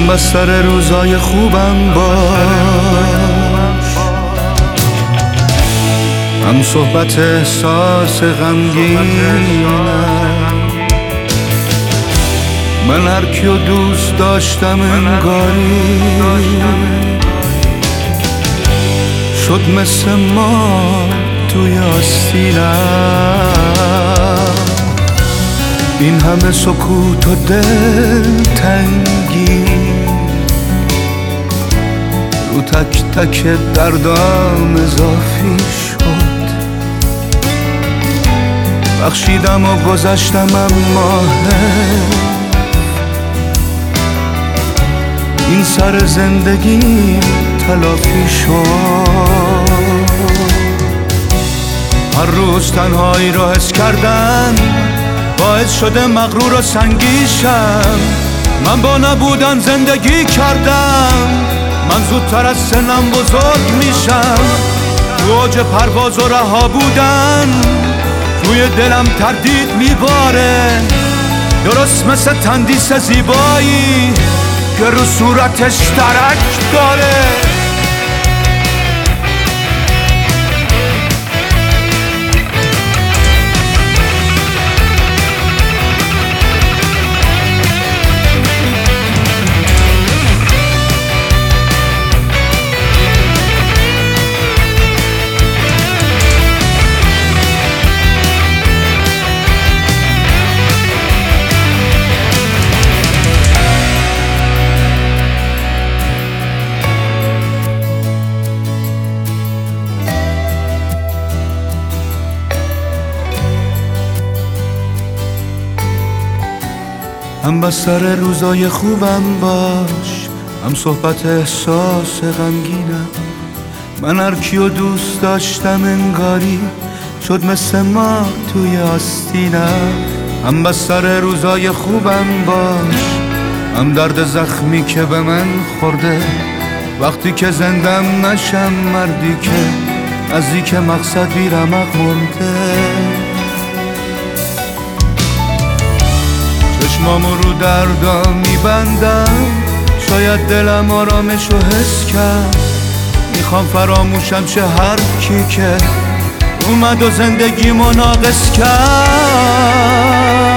بستر روزای خوبم باش، هم صحبت احساس غمگینم. من هر کیو دوست داشتم انگاری شد مثل ما توی آستینم. این همه سکوت و دلتنگی رو تک تک دردام اضافی شد. بخشیدم و گذشتم اما این سر زندگی تلافی شد. هر روز تنهایی رو حس کردن باعث شده مغرور و سنگیشم. من با نبودن زندگی کردم، من زودتر از سنم بزرگ میشم. تو اوج پرواز و رها بودن توی دلم تردید میباره، درست مثل تندیس زیبایی که رو صورتش ترک داره. هم بستر روزای خوبم باش، هم صحبت احساس غمگینم. من هر کیو دوست داشتم انگاری شد مثل ما توی آستینم. هم بستر روزای خوبم باش، هم درد زخمی که به من خورده. وقتی که زندم نشم مردی که نزدیک مقصد بی رمق مونده. چشمامو رو دردم میبندم، شاید دلم آرامشو حس کرد. میخوام فراموشم شه هر کی که اومد و زندگیمو ناقص کرد.